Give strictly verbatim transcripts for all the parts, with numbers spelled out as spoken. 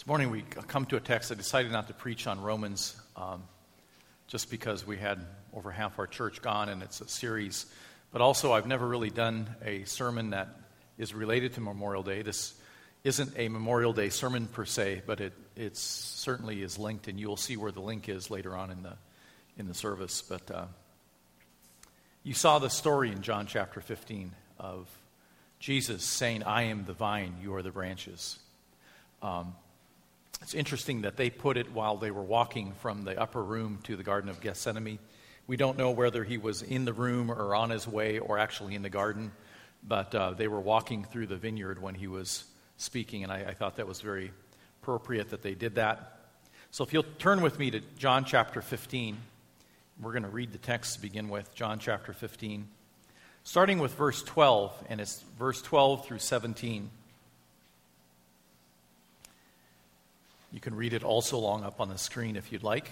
This morning we come to a text. I decided not to preach on Romans um, just because we had over half our church gone and it's a series. But also I've never really done a sermon that is related to Memorial Day. This isn't a Memorial Day sermon per se, but it it's certainly is linked, and you'll see where the link is later on in the in the service. But uh, you saw the story in John chapter fifteen of Jesus saying, "I am the vine, you are the branches." Um, It's interesting that they put it while they were walking from the upper room to the Garden of Gethsemane. We don't know whether he was in the room or on his way or actually in the garden, but uh, they were walking through the vineyard when he was speaking, and I, I thought that was very appropriate that they did that. So if you'll turn with me to John chapter fifteen, we're going to read the text to begin with, John chapter fifteen, starting with verse twelve, and it's verse twelve through seventeen. You can read it also along up on the screen if you'd like.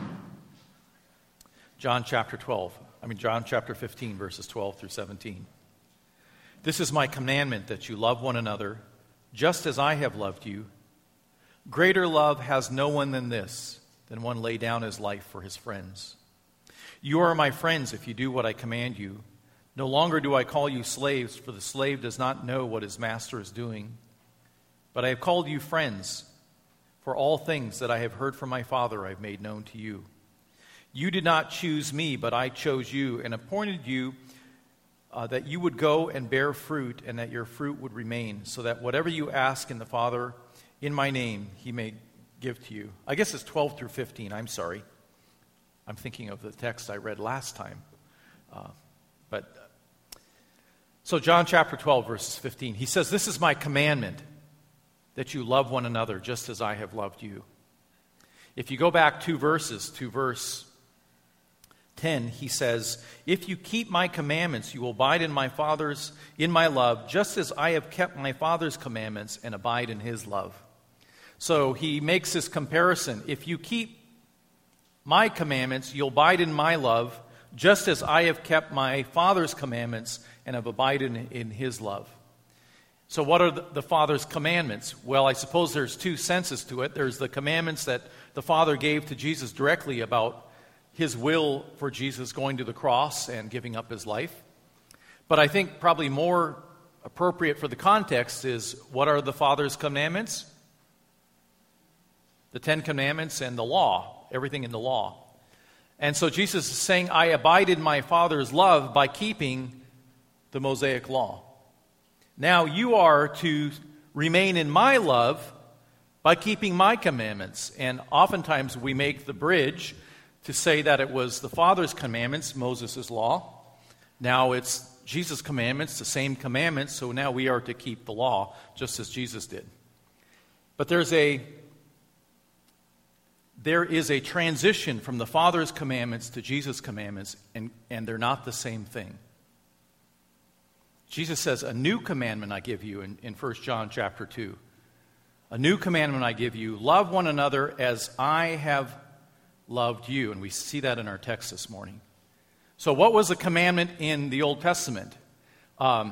John chapter twelve, I mean John chapter fifteen, verses twelve through seventeen. "This is my commandment, that you love one another, just as I have loved you. Greater love has no one than this, than one lay down his life for his friends. You are my friends if you do what I command you. No longer do I call you slaves, for the slave does not know what his master is doing. But I have called you friends. For all things that I have heard from my Father I have made known to you. You did not choose me, but I chose you and appointed you uh, that you would go and bear fruit, and that your fruit would remain, so that whatever you ask in the Father in my name, he may give to you." I guess it's twelve through fifteen. I'm sorry. I'm thinking of the text I read last time. Uh, but so John chapter twelve, verses fifteen. He says, "This is my commandment, that you love one another just as I have loved you." If you go back two verses to verse ten, he says, "If you keep my commandments, you will abide in my Father's, in my love, just as I have kept my Father's commandments and abide in his love." So he makes this comparison. If you keep my commandments, you'll abide in my love, just as I have kept my Father's commandments and have abided in, in his love. So what are the, the Father's commandments? Well, I suppose there's two senses to it. There's the commandments that the Father gave to Jesus directly about his will for Jesus going to the cross and giving up his life. But I think probably more appropriate for the context is, what are the Father's commandments? The Ten Commandments and the law, everything in the law. And so Jesus is saying, I abide in my Father's love by keeping the Mosaic law. Now you are to remain in my love by keeping my commandments. And oftentimes we make the bridge to say that it was the Father's commandments, Moses' law. Now it's Jesus' commandments, the same commandments, so now we are to keep the law just as Jesus did. But there's a there is a transition from the Father's commandments to Jesus' commandments, and, and they're not the same thing. Jesus says, "A new commandment I give you," in, in First John chapter two. "A new commandment I give you, love one another as I have loved you." And we see that in our text this morning. So what was the commandment in the Old Testament? Um,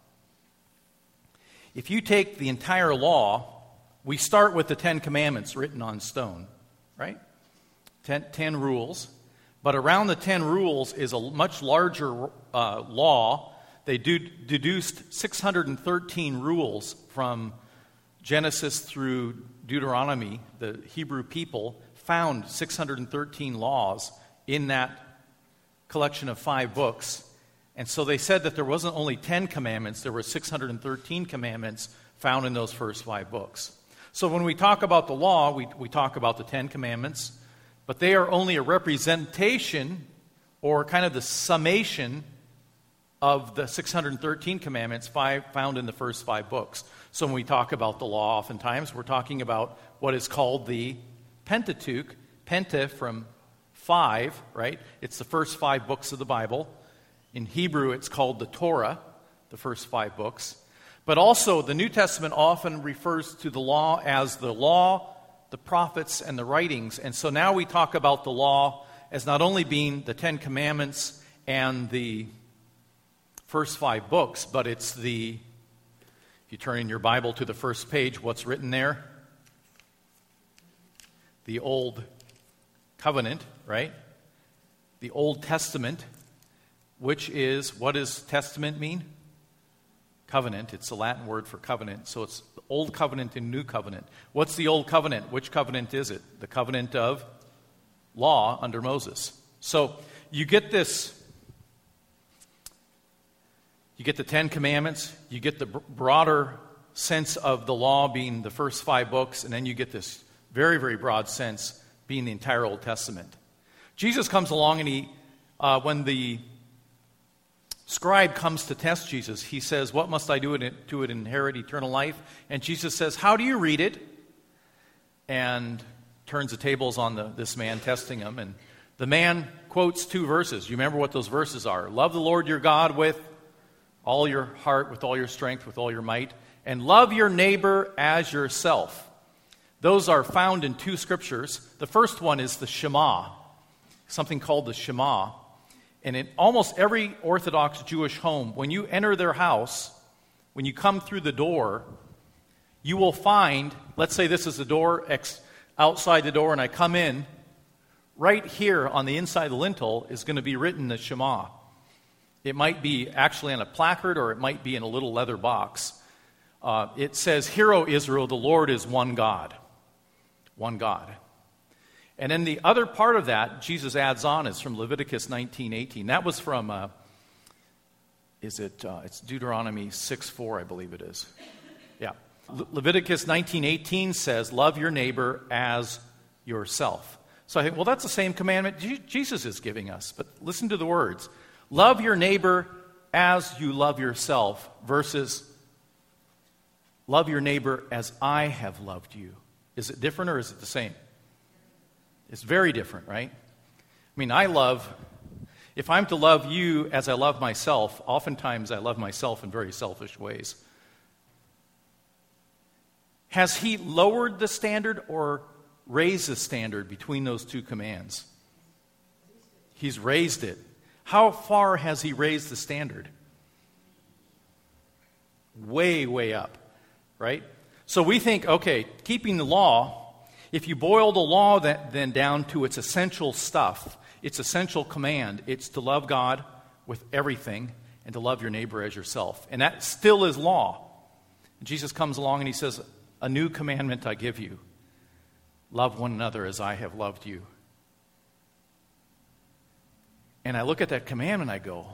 if you take the entire law, we start with the Ten Commandments written on stone, right? Ten, ten rules. But around the ten rules is a much larger uh, law. They do, deduced six hundred thirteen rules from Genesis through Deuteronomy. The Hebrew people found six hundred thirteen laws in that collection of five books. And so they said that there wasn't only ten commandments, there were six hundred thirteen commandments found in those first five books. So when we talk about the law, we, we talk about the Ten Commandments, but they are only a representation or kind of the summation of the six hundred thirteen commandments five, found in the first five books. So when we talk about the law, oftentimes we're talking about what is called the Pentateuch, Penta from five, right? It's the first five books of the Bible. In Hebrew, it's called the Torah, the first five books. But also, the New Testament often refers to the law as the law, the prophets, and the writings. And so now we talk about the law as not only being the Ten Commandments and the first five books, but it's the, if you turn in your Bible to the first page, what's written there? the Old Covenant, right? The Old Testament, which is, what does testament mean? Covenant. It's the Latin word for covenant. So it's the Old Covenant and New Covenant. What's the Old Covenant? Which covenant is it? The covenant of law under Moses. So you get this, you get the Ten Commandments, you get the broader sense of the law being the first five books, and then you get this very, very broad sense being the entire Old Testament. Jesus comes along and he, uh, when the scribe comes to test Jesus, he says, what must I do to inherit eternal life? And Jesus says, how do you read it? And turns the tables on the, this man, testing him. And the man quotes two verses. You remember what those verses are. Love the Lord your God with all your heart, with all your strength, with all your might. And love your neighbor as yourself. Those are found in two scriptures. The first one is the Shema, something called the Shema. And in almost every Orthodox Jewish home, when you enter their house, when you come through the door, you will find, let's say this is the door, ex- outside the door, and I come in, right here on the inside of the lintel is going to be written the Shema. It might be actually on a placard, or it might be in a little leather box. Uh, it says, Hear, O Israel, the Lord is one God. One God. And then the other part of that, Jesus adds on, is from Leviticus nineteen eighteen. That was from, uh, is it, uh, it's Deuteronomy six four, I believe it is. Yeah. Le- Leviticus nineteen eighteen says, love your neighbor as yourself. So I think, well, that's the same commandment Je- Jesus is giving us. But listen to the words. Love your neighbor as you love yourself versus love your neighbor as I have loved you. Is it different or is it the same? It's very different, right? I mean, I love, if I'm to love you as I love myself, oftentimes I love myself in very selfish ways. Has he lowered the standard or raised the standard between those two commands? He's raised it. How far has he raised the standard? Way, way up, right? So we think, okay, keeping the law, if you boil the law that, then down to its essential stuff, its essential command, it's to love God with everything and to love your neighbor as yourself. And that still is law. And Jesus comes along and he says, a new commandment I give you. Love one another as I have loved you. And I look at that command and I go,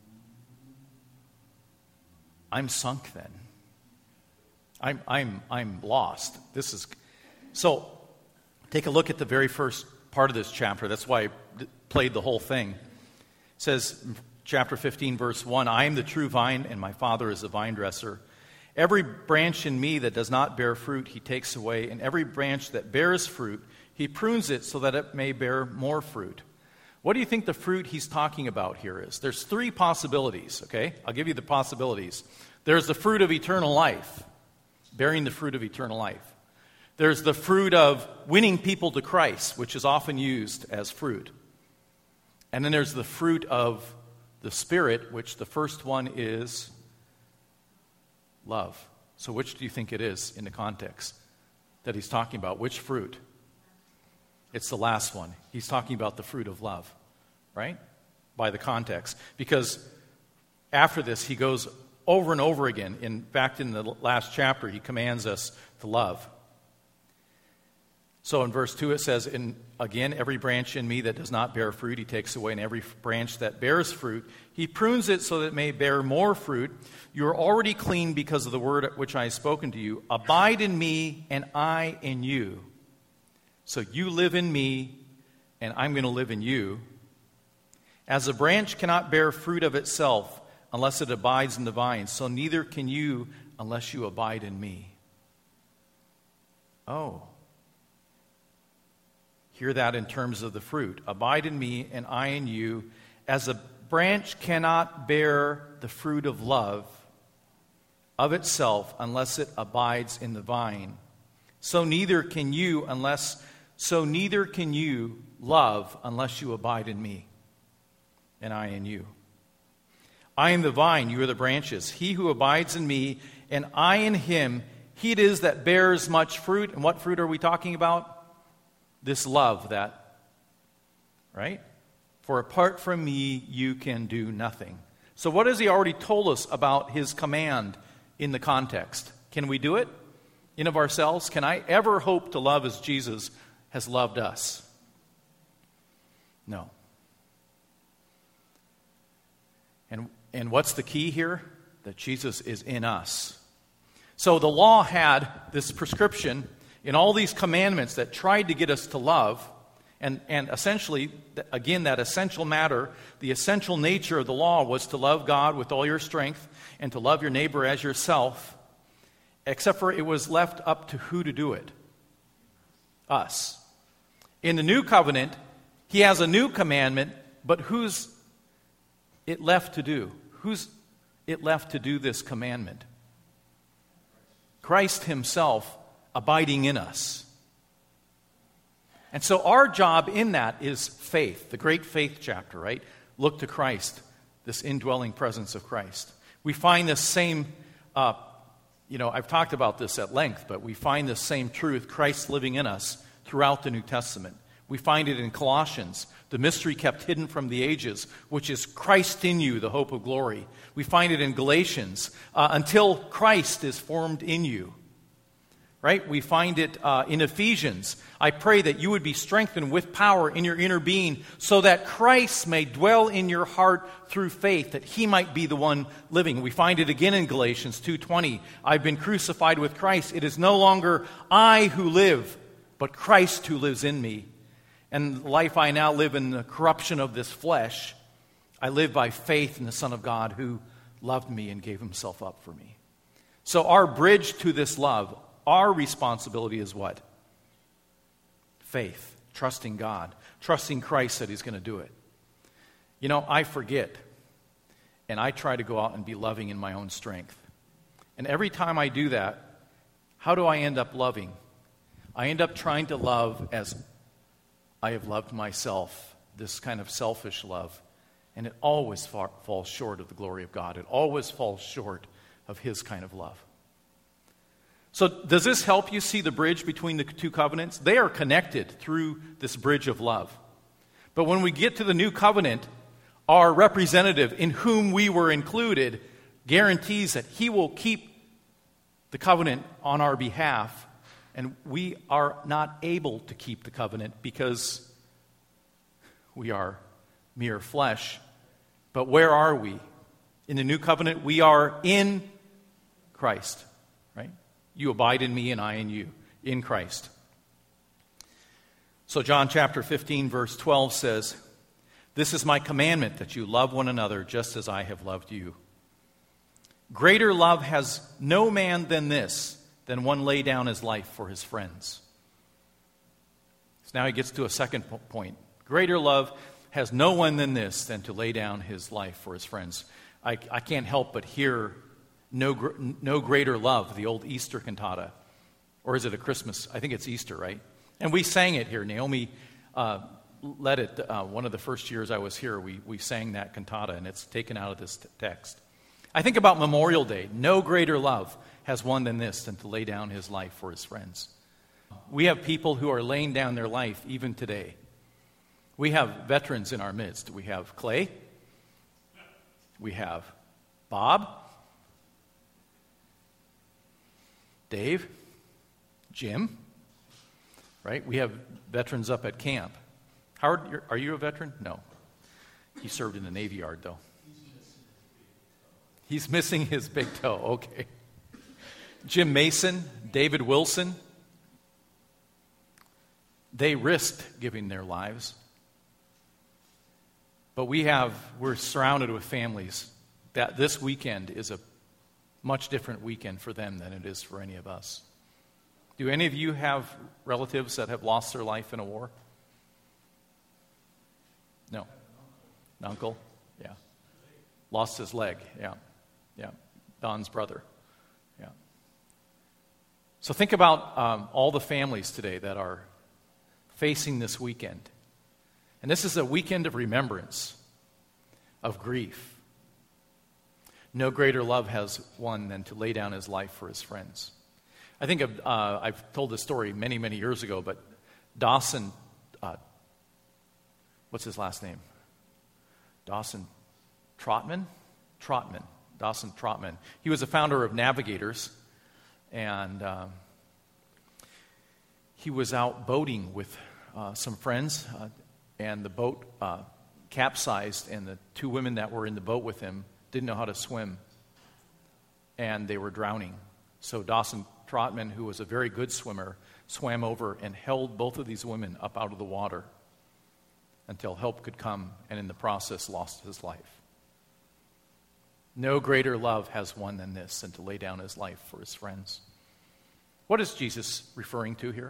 I'm sunk then. I'm, I'm, I'm lost. This is... So, take a look at the very first part of this chapter. That's why I played the whole thing. It says, chapter fifteen, verse one, I am the true vine, and my Father is the vine dresser. Every branch in me that does not bear fruit, he takes away, and every branch that bears fruit, he prunes it so that it may bear more fruit. What do you think the fruit he's talking about here is? There's three possibilities, okay? I'll give you the possibilities. There's the fruit of eternal life, bearing the fruit of eternal life. There's the fruit of winning people to Christ, which is often used as fruit. And then there's the fruit of the Spirit, which the first one is love. So which do you think it is in the context that he's talking about? Which fruit? It's the last one. He's talking about the fruit of love, right? By the context. Because after this, he goes over and over again. In fact, in the last chapter, he commands us to love. So in verse two it says, "In again, every branch in me that does not bear fruit, he takes away, and every branch that bears fruit, he prunes it so that it may bear more fruit. You are already clean because of the word which I have spoken to you. Abide in me, and I in you. So you live in me, and I'm going to live in you. As a branch cannot bear fruit of itself unless it abides in the vine, so neither can you unless you abide in me." Oh. Hear that in terms of the fruit. Abide in me, and I in you. As a branch cannot bear the fruit of love of itself unless it abides in the vine, so neither can you unless so neither can you love unless you abide in me, and I in you. I am the vine, you are the branches. He who abides in me, and I in him, he it is that bears much fruit. And what fruit are we talking about? this love that, right? For apart from me, you can do nothing. So what has he already told us about his command in the context? Can we do it in of ourselves? Can I ever hope to love as Jesus has loved us? No. And, and what's the key here? That Jesus is in us. So the law had this prescription in all these commandments that tried to get us to love, and, and essentially, again, that essential matter, the essential nature of the law was to love God with all your strength and to love your neighbor as yourself, except for it was left up to who to do it? Us. In the new covenant, he has a new commandment, but who's it left to do? Who's it left to do this commandment? Christ himself abiding in us. And so our job in that is faith, the great faith chapter, right? Look to Christ, this indwelling presence of Christ. We find this same, uh, you know, I've talked about this at length, but we find this same truth, Christ living in us, throughout the New Testament. We find it in Colossians, the mystery kept hidden from the ages, which is Christ in you, the hope of glory. We find it in Galatians, uh, until Christ is formed in you. Right? We find it uh, in Ephesians. I pray that you would be strengthened with power in your inner being so that Christ may dwell in your heart through faith, that he might be the one living. We find it again in Galatians two twenty. I've been crucified with Christ. It is no longer I who live, but Christ who lives in me. And the life I now live in the corruption of this flesh, I live by faith in the Son of God who loved me and gave himself up for me. So our bridge to this love, our responsibility is what? Faith, trusting God, trusting Christ that he's going to do it. You know, I forget, and I try to go out and be loving in my own strength. And every time I do that, how do I end up loving? I end up trying to love as I have loved myself, this kind of selfish love. And it always far, falls short of the glory of God. It always falls short of his kind of love. So does this help you see the bridge between the two covenants? They are connected through this bridge of love. But when we get to the new covenant, our representative in whom we were included guarantees that he will keep the covenant on our behalf. And we are not able to keep the covenant because we are mere flesh. But where are we? In the new covenant, we are in Christ, right? You abide in me and I in you, in Christ. So John chapter fifteen, verse twelve says, "This is my commandment, that you love one another just as I have loved you. Greater love has no man than this, than one lay down his life for his friends." So now he gets to a second point. Greater love has no one than this, than to lay down his life for his friends. I, I can't help but hear no, no greater love, the old Easter cantata. Or is it a Christmas? I think it's Easter, right? And we sang it here. Naomi uh, led it. Uh, one of the first years I was here, we, we sang that cantata, and it's taken out of this t- text. I think about Memorial Day. No greater love has one than this, than to lay down his life for his friends. We have people who are laying down their life even today. We have veterans in our midst. We have Clay. We have Bob. Dave. Jim. Right? We have veterans up at camp. Howard, are you a veteran? No. He served in the Navy Yard, though. He's missing his big toe. Okay. Jim Mason, David Wilson. They risked giving their lives. But we have, we're surrounded with families that this weekend is a much different weekend for them than it is for any of us. Do any of you have relatives that have lost their life in a war? No. An uncle? Yeah. Lost his leg. Yeah. Yeah. Don's brother. Yeah. So think about um, all the families today that are facing this weekend. And this is a weekend of remembrance, of grief. No greater love has one than to lay down his life for his friends. I think of, uh, I've told this story many, many years ago, but Dawson, uh, what's his last name? Dawson Trotman? Trotman. Dawson Trotman. He was the founder of Navigators, and um, he was out boating with uh, some friends, uh, and the boat uh, capsized, and the two women that were in the boat with him didn't know how to swim, and they were drowning. So Dawson Trotman, who was a very good swimmer, swam over and held both of these women up out of the water until help could come, and in the process lost his life. No greater love has one than this, than to lay down his life for his friends. What is Jesus referring to here?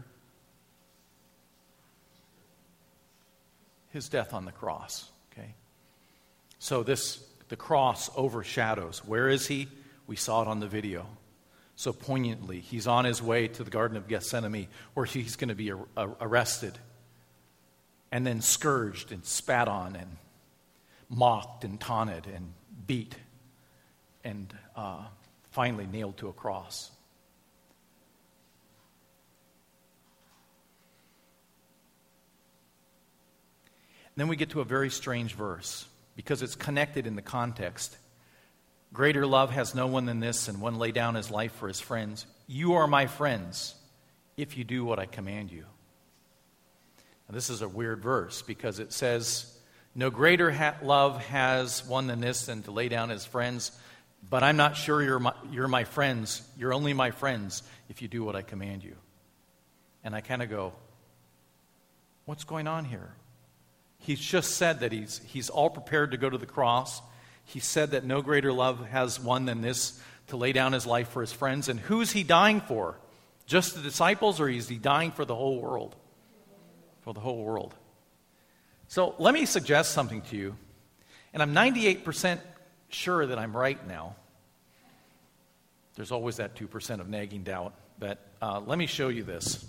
His death on the cross, okay? So this, the cross overshadows. Where is he? We saw it on the video so poignantly. He's on his way to the Garden of Gethsemane, where he's going to be ar- ar- arrested and then scourged and spat on and mocked and taunted and beat and uh, finally nailed to a cross. And then we get to a very strange verse, because it's connected in the context. Greater love has no one than this, and one lay down his life for his friends. You are my friends if you do what I command you. Now, this is a weird verse, because it says, no greater ha- love has one than this, than to lay down his friends. But I'm not sure you're my, you're my friends. You're only my friends if you do what I command you. And I kind of go, what's going on here? He's just said that he's, he's all prepared to go to the cross. He said that no greater love has one than this, to lay down his life for his friends. And who's he dying for? Just the disciples, or is he dying for the whole world? For the whole world. So let me suggest something to you. And I'm ninety-eight percent sure that I'm right now. There's always that two percent of nagging doubt. But uh, let me show you this.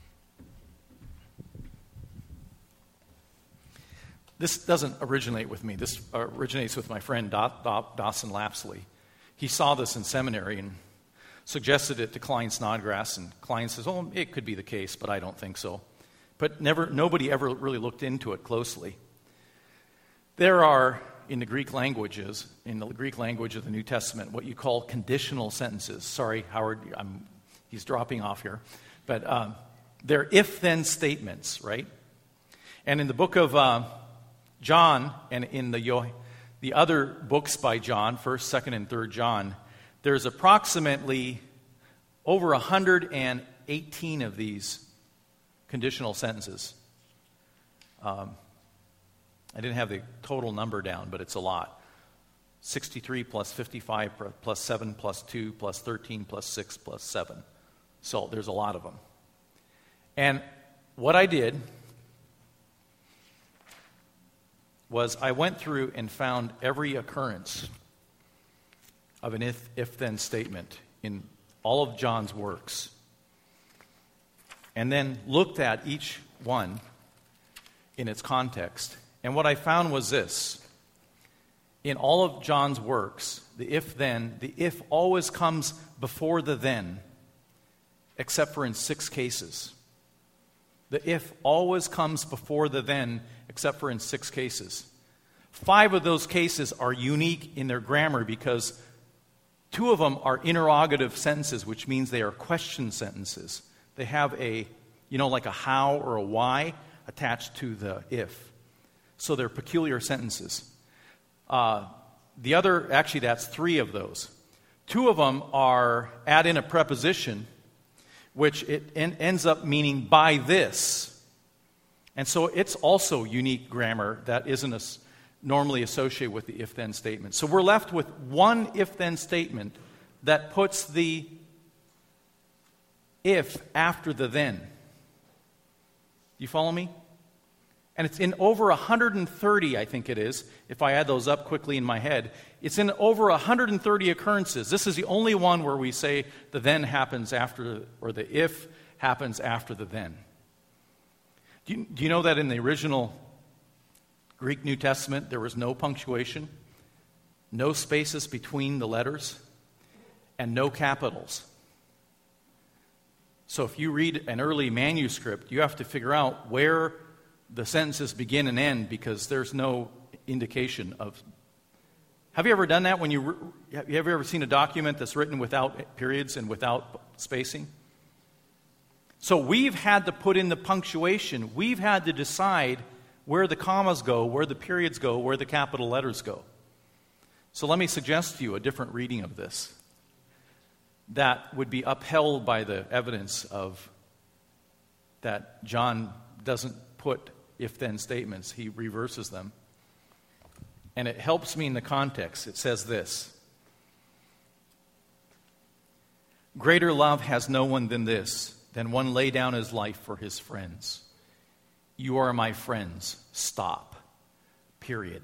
This doesn't originate with me. This originates with my friend Do- Do- Dawson Lapsley. He saw this in seminary and suggested it to Klein Snodgrass, and Klein says, oh, it could be the case, but I don't think so. But never, nobody ever really looked into it closely. There are, in the Greek languages, in the Greek language of the New Testament, what you call conditional sentences. Sorry, Howard, I'm, he's dropping off here. But um, they're if-then statements, right? And in the book of Uh, John, and in the, the other books by John, first, second, and third John, there's approximately over one hundred eighteen of these conditional sentences. Um, I didn't have the total number down, but it's a lot. sixty-three plus fifty-five plus seven plus two plus thirteen plus six plus seven. So there's a lot of them. And what I did was I went through and found every occurrence of an if, if-then statement in all of John's works, and then looked at each one in its context. And what I found was this. In all of John's works, the if-then, the if always comes before the then, except for in six cases. The if always comes before the then, except for in six cases. Five of those cases are unique in their grammar because two of them are interrogative sentences, which means they are question sentences. They have a, you know, like a how or a why attached to the if. So they're peculiar sentences. Uh, the other, actually that's three of those. Two of them are add in a preposition, which it en- ends up meaning by this. And so it's also unique grammar that isn't as normally associated with the if-then statement. So we're left with one if-then statement that puts the if after the then. Do you follow me? And it's in over one hundred thirty, I think it is, if I add those up quickly in my head. It's in over one hundred thirty occurrences. This is the only one where we say the then happens after, or the if happens after the then. Do you, do you know that in the original Greek New Testament there was no punctuation, no spaces between the letters, and no capitals? So if you read an early manuscript, you have to figure out where the sentences begin and end because there's no indication of... Have you ever done that when you... Have you ever seen a document that's written without periods and without spacing? So we've had to put in the punctuation. We've had to decide where the commas go, where the periods go, where the capital letters go. So let me suggest to you a different reading of this that would be upheld by the evidence of that John doesn't put if-then statements. He reverses them. And it helps me in the context. It says this: greater love has no one than this, than one lay down his life for his friends. You are my friends. Stop. Period.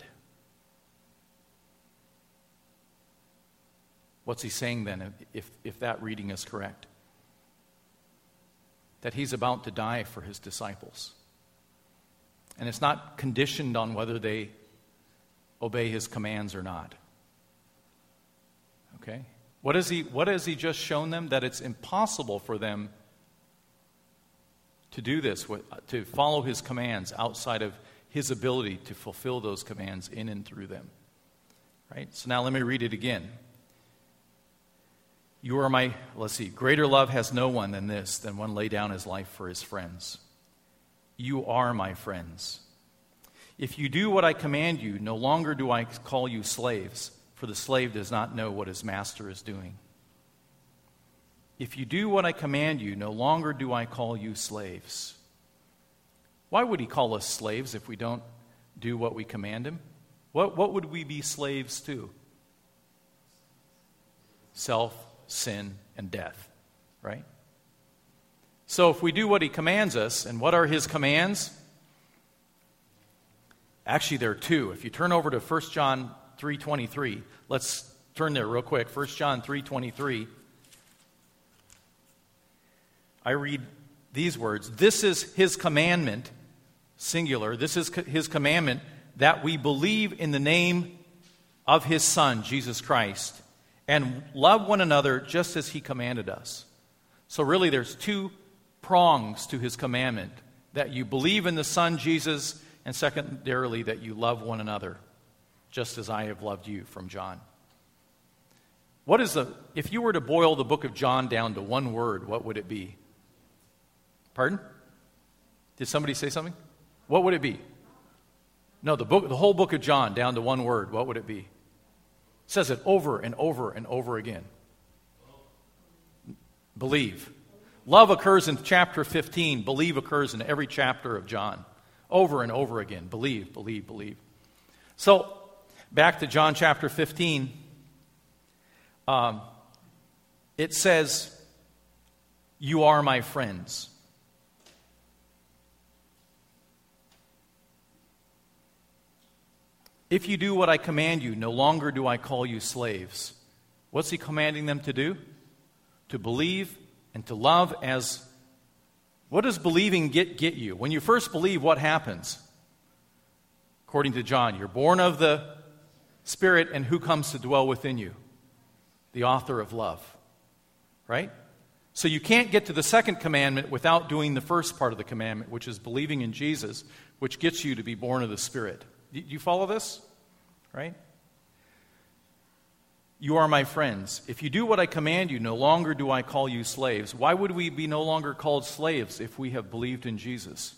What's he saying then, if, if that reading is correct? That he's about to die for his disciples. And it's not conditioned on whether they obey his commands or not. Okay? What is he, what has he just shown them? That it's impossible for them to do this, to follow his commands outside of his ability to fulfill those commands in and through them. Right? So now let me read it again. You are my, let's see, greater love has no one than this, than one lay down his life for his friends. You are my friends. If you do what I command you, no longer do I call you slaves, for the slave does not know what his master is doing. If you do what I command you, no longer do I call you slaves. Why would he call us slaves if we don't do what we command him? What, what would we be slaves to? Self, sin, and death, right? So if we do what he commands us, and what are his commands? Actually, there are two. If you turn over to First John three twenty-three, let's turn there real quick. First John three twenty-three. I read these words. This is his commandment, singular. This is his commandment, that we believe in the name of his Son, Jesus Christ, and love one another just as he commanded us. So really there's two prongs to his commandment. That you believe in the Son, Jesus, and secondarily that you love one another just as I have loved you, from John. What is the, if you were to boil the book of John down to one word, what would it be? Pardon? Did somebody say something? What would it be? No, the book, the whole book of John down to one word, what would it be? It says it over and over and over again. Believe. Love occurs in chapter fifteen. Believe occurs in every chapter of John. Over and over again. Believe, believe, believe. So, back to John chapter fifteen. Um, it says, you are my friends. If you do what I command you, no longer do I call you slaves. What's he commanding them to do? To believe and to love as... What does believing get, get you? When you first believe, what happens? According to John, you're born of the Spirit, and who comes to dwell within you? The author of love. Right? So you can't get to the second commandment without doing the first part of the commandment, which is believing in Jesus, which gets you to be born of the Spirit. Do you follow this? Right? You are my friends. If you do what I command you, no longer do I call you slaves. Why would we be no longer called slaves if we have believed in Jesus?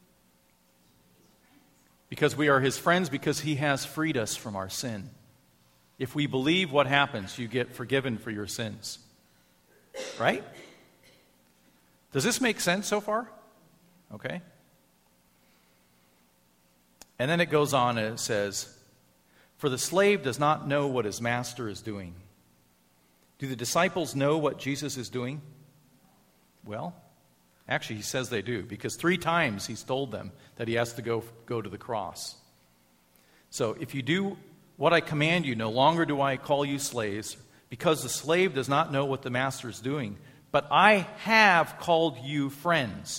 Because we are his friends, because he has freed us from our sin. If we believe, what happens? You get forgiven for your sins. Right? Does this make sense so far? Okay. And then it goes on and it says, for the slave does not know what his master is doing. Do the disciples know what Jesus is doing? Well, actually he says they do, because three times he's told them that he has to go, go to the cross. So if you do what I command you, no longer do I call you slaves, because the slave does not know what the master is doing. But I have called you friends.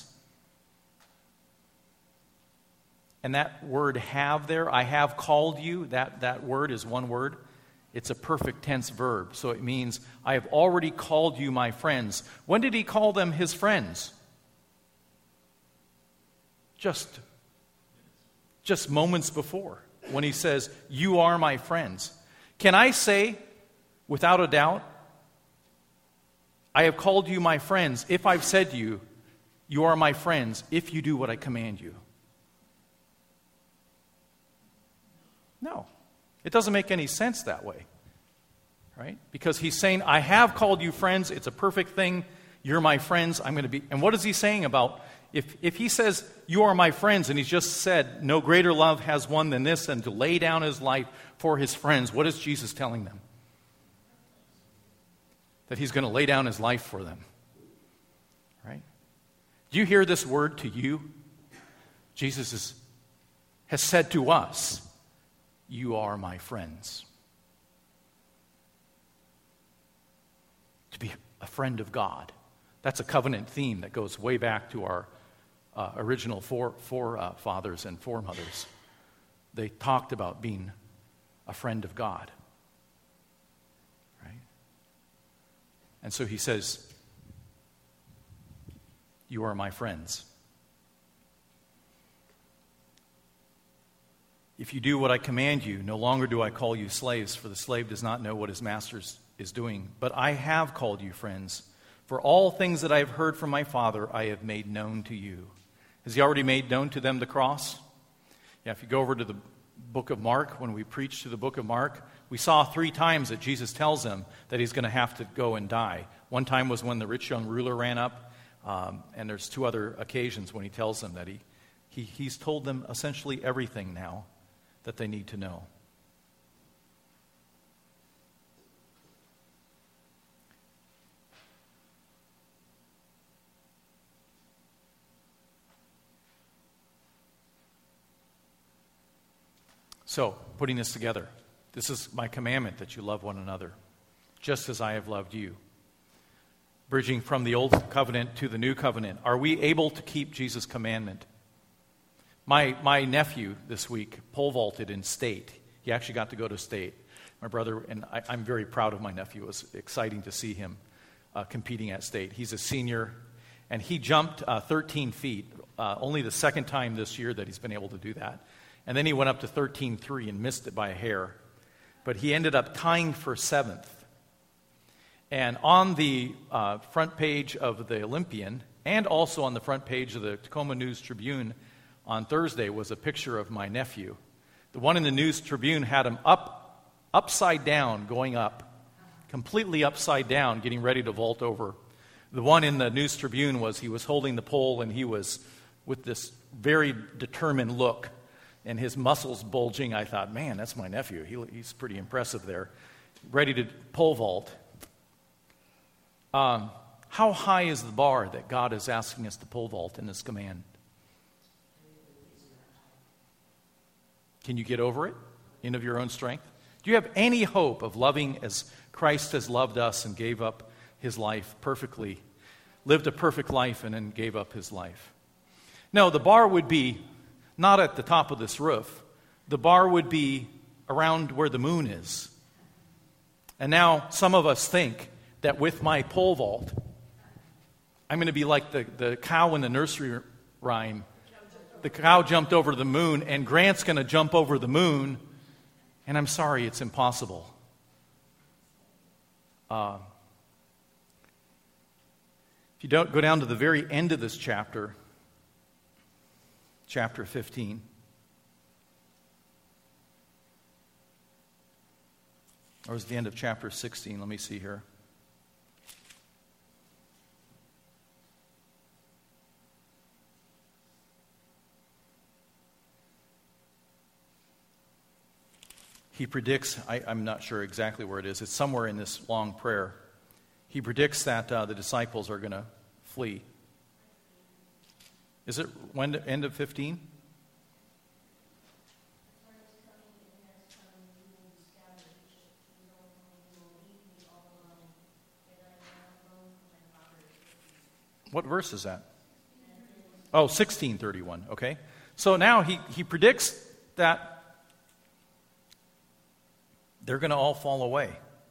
And that word have there, I have called you, that, that word is one word. It's a perfect tense verb, so it means I have already called you my friends. When did he call them his friends? Just, just moments before, when he says, you are my friends. Can I say, without a doubt, I have called you my friends if I've said to you, you are my friends if you do what I command you? No. It doesn't make any sense that way, right? Because he's saying, I have called you friends. It's a perfect thing. You're my friends. I'm going to be... And what is he saying about... If, if he says, you are my friends, and he's just said, no greater love has one than this, than to lay down his life for his friends, what is Jesus telling them? That he's going to lay down his life for them. Right? Do you hear this word to you? Jesus is, has said to us, you are my friends. To be a friend of God. That's a covenant theme that goes way back to our uh, original four, four uh, fathers and foremothers. They talked about being a friend of God. Right? And so he says, you are my friends. If you do what I command you, no longer do I call you slaves, for the slave does not know what his master is doing. But I have called you friends, for all things that I have heard from my Father I have made known to you. Has he already made known to them the cross? Yeah, if you go over to the book of Mark, when we preached to the book of Mark, we saw three times that Jesus tells them that he's going to have to go and die. One time was when the rich young ruler ran up, um, and there's two other occasions when he tells them that he, he he's told them essentially everything now that they need to know. So, putting this together, this is my commandment that you love one another, just as I have loved you. Bridging from the old covenant to the new covenant, are we able to keep Jesus' commandment? My my nephew this week pole vaulted in state. He actually got to go to state. My brother, and I, I'm very proud of my nephew. It was exciting to see him uh, competing at state. He's a senior, and he jumped uh, thirteen feet, uh, only the second time this year that he's been able to do that. And then he went up to thirteen three and missed it by a hair. But he ended up tying for seventh. And on the uh, front page of the Olympian, and also on the front page of the Tacoma News-Tribune on Thursday, was a picture of my nephew. The one in the News-Tribune had him up, upside down, going up, completely upside down, getting ready to vault over. The one in the News-Tribune was he was holding the pole, and he was with this very determined look, and his muscles bulging. I thought, man, that's my nephew. He, he's pretty impressive there. Ready to pole vault. Um, how high is the bar that God is asking us to pole vault in this command? Can you get over it in of your own strength? Do you have any hope of loving as Christ has loved us and gave up his life perfectly, lived a perfect life and then gave up his life? No, the bar would be not at the top of this roof. The bar would be around where the moon is. And now some of us think that with my pole vault, I'm going to be like the, the cow in the nursery rhyme. The cow jumped over the moon, and Grant's going to jump over the moon, and I'm sorry, it's impossible. Uh, if you don't go down to the very end of this chapter, chapter fifteen, or is it the end of chapter sixteen? Let me see here. He predicts, I, I'm not sure exactly where it is, it's somewhere in this long prayer. He predicts that uh, the disciples are going to flee. Is it when the end of fifteen? What verse is that? Oh, sixteen thirty-one, okay. So now he, he predicts that they're going to all fall away.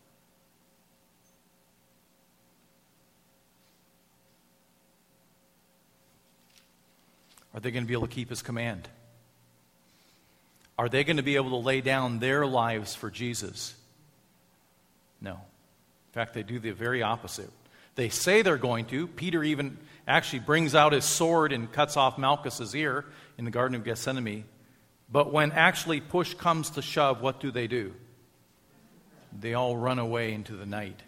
Are they going to be able to keep his command? Are they going to be able to lay down their lives for Jesus? No. In fact, they do the very opposite. They say they're going to. Peter even actually brings out his sword and cuts off Malchus's ear in the Garden of Gethsemane. But when actually push comes to shove, what do they do? They all run away into the night.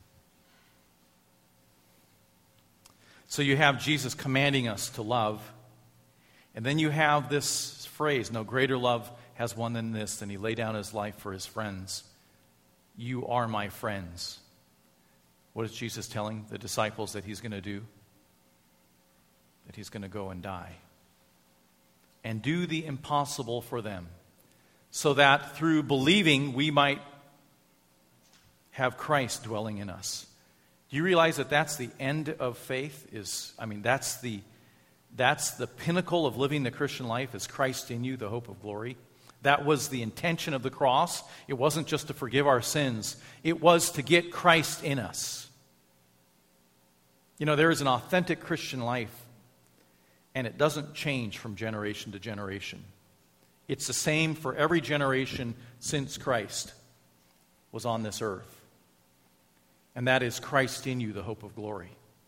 So you have Jesus commanding us to love. And then you have this phrase, no greater love has one than this, than he laid down his life for his friends. You are my friends. What is Jesus telling the disciples that he's going to do? That he's going to go and die. And do the impossible for them, so that through believing we might have Christ dwelling in us. Do you realize that that's the end of faith? Is I mean, that's the That's the pinnacle of living the Christian life, is Christ in you, the hope of glory. That was the intention of the cross. It wasn't just to forgive our sins. It was to get Christ in us. You know, there is an authentic Christian life, and it doesn't change from generation to generation. It's the same for every generation since Christ was on this earth. And that is Christ in you, the hope of glory.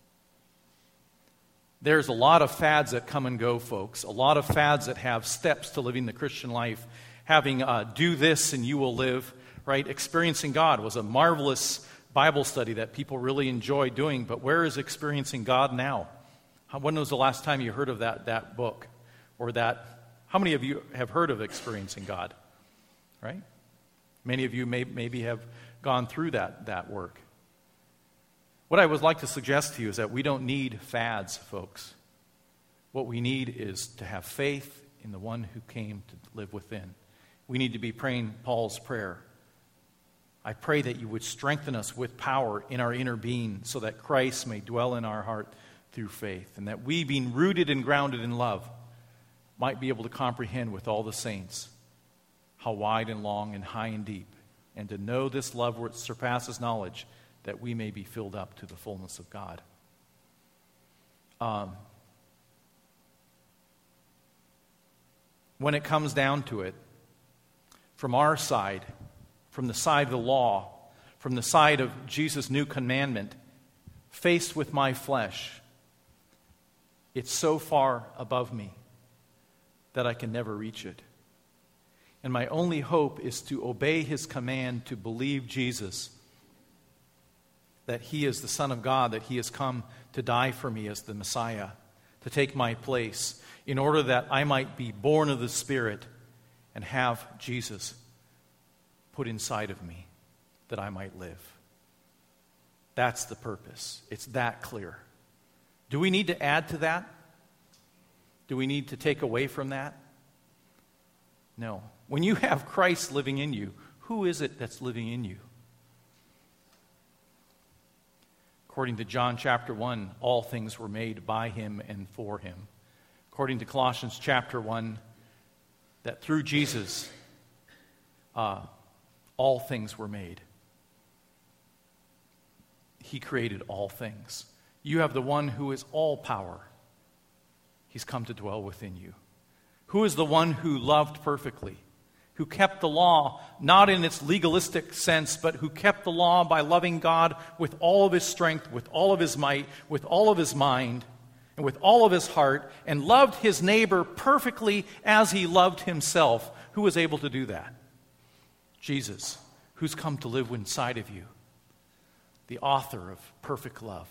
There's a lot of fads that come and go, folks. A lot of fads that have steps to living the Christian life. Having uh, do this and you will live, right? Experiencing God was a marvelous Bible study that people really enjoy doing. But where is Experiencing God now? How, when was the last time you heard of that, that book? Or that, how many of you have heard of Experiencing God? Right? Many of you may, maybe have gone through that, that work. What I would like to suggest to you is that we don't need fads, folks. What we need is to have faith in the one who came to live within. We need to be praying Paul's prayer. I pray that you would strengthen us with power in our inner being so that Christ may dwell in our heart through faith, and that we, being rooted and grounded in love, might be able to comprehend with all the saints how wide and long and high and deep, and to know this love which surpasses knowledge, that we may be filled up to the fullness of God. Um, when it comes down to it, from our side, from the side of the law, from the side of Jesus' new commandment, faced with my flesh, it's so far above me that I can never reach it. And my only hope is to obey his command to believe Jesus, that he is the Son of God, that he has come to die for me as the Messiah, to take my place, in order that I might be born of the Spirit and have Jesus put inside of me, that I might live. That's the purpose. It's that clear. Do we need to add to that? Do we need to take away from that? No. When you have Christ living in you, who is it that's living in you? According to John chapter one, all things were made by him and for him. According to Colossians chapter one, that through Jesus, uh, all things were made. He created all things. You have the one who is all power. He's come to dwell within you. Who is the one who loved perfectly? Who kept the law, not in its legalistic sense, but who kept the law by loving God with all of his strength, with all of his might, with all of his mind, and with all of his heart, and loved his neighbor perfectly as he loved himself. Who was able to do that? Jesus, who's come to live inside of you, the author of perfect love.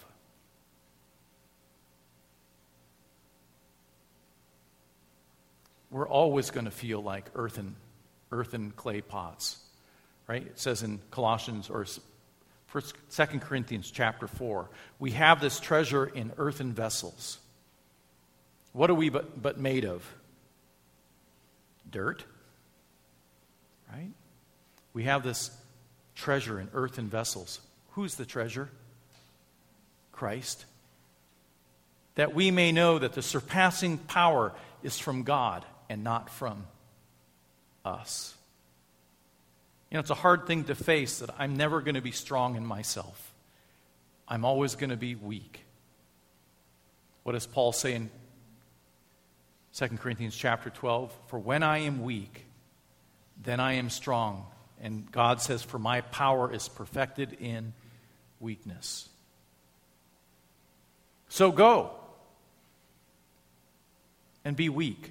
We're always going to feel like earthen earthen clay pots, right? It says in Colossians or First, Second Corinthians chapter four, we have this treasure in earthen vessels. What are we but, but made of? Dirt, right? We have this treasure in earthen vessels. Who's the treasure? Christ. That we may know that the surpassing power is from God and not from us. You know, it's a hard thing to face that I'm never going to be strong in myself. I'm always going to be weak. What does Paul say in Second Corinthians chapter twelve? For when I am weak, then I am strong. And God says, for my power is perfected in weakness. So go and be weak.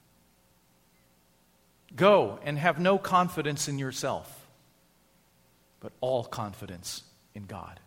Go and have no confidence in yourself, but all confidence in God.